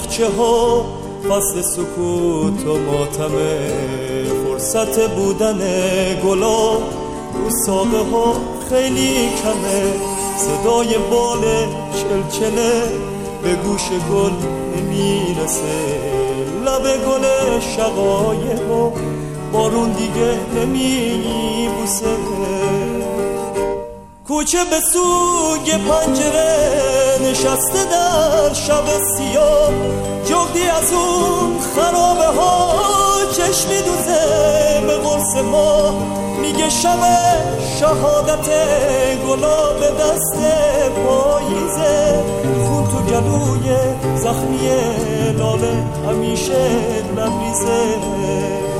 باغچه ها فصل سکوت و ماتمه، فرصت بودن گلا رو ساقه ها خیلی کمه، صدای بال چلچله به گوش گل نمیرسه، لب گل شقایقو بارون دیگه نمیبوسه. کوچه به سوی پنجره نشسته در شب سیاه، جغدی از اون خرابه ها چشم میدوزه به قرص ما، میگه شب شهادت گلاب دست پاییزه، خون تو گلوی زخمی لاله همیشه لبریزه.